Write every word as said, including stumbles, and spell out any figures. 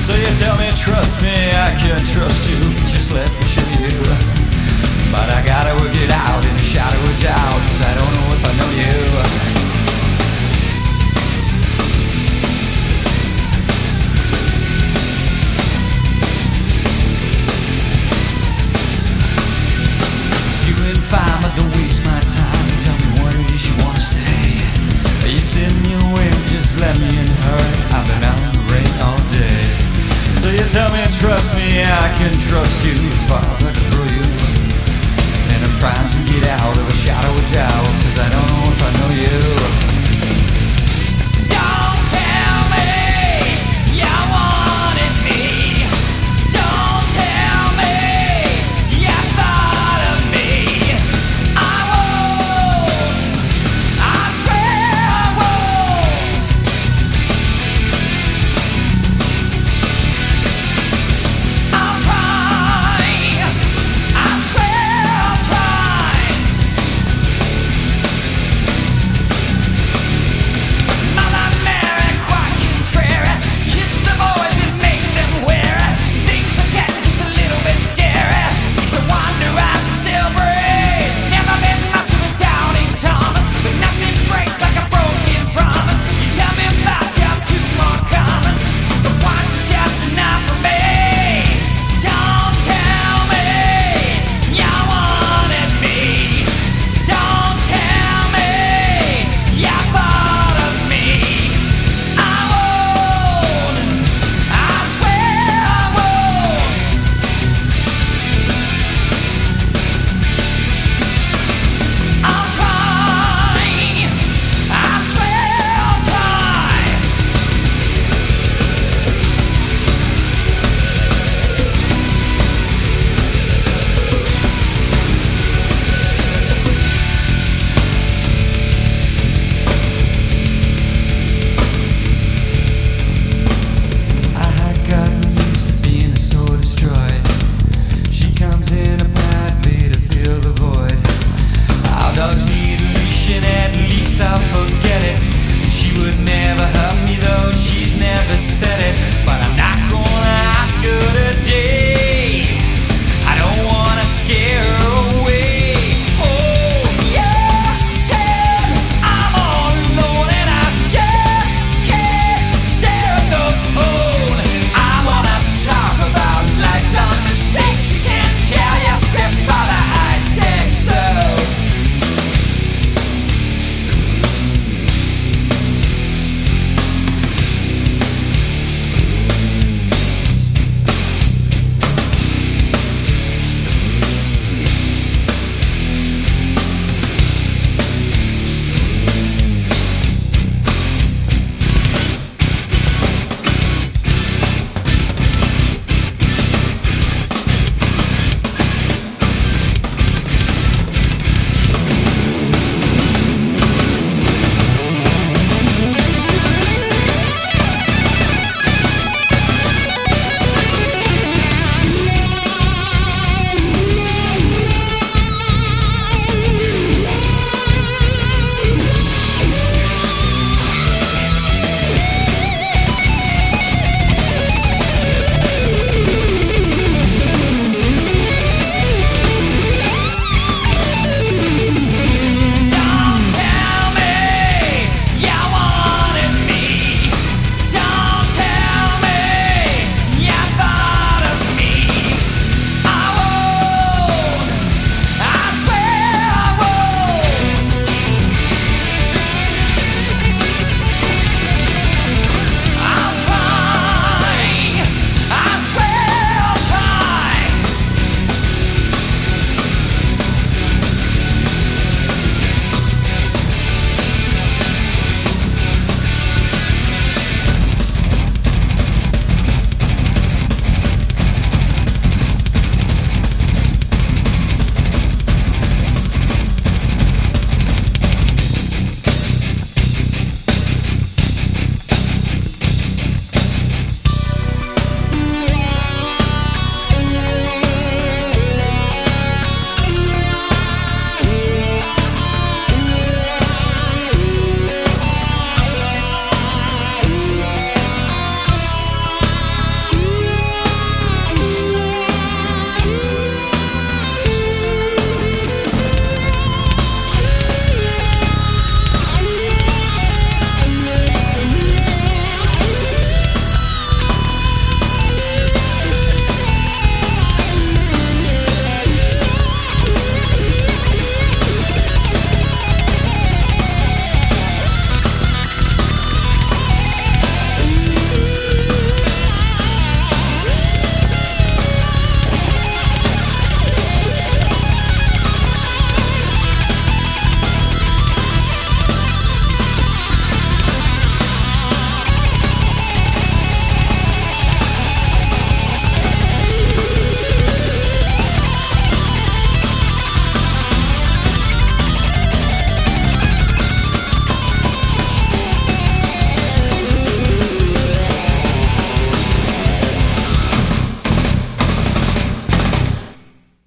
So you tell me, trust me, I can trust you. Just let me show you. But I gotta work it out in the shadow of doubt, 'cause I don't know if I know you. Doing fine, but don't waste my time. Tell me what it is you wanna say. You send me away, just let me in hurt. I've been out in the rain all day. So you tell me, trust me, I can trust you as far as I can throw you. And I'm trying to get out of the shadow of doubt, 'cause I don't know if I know you.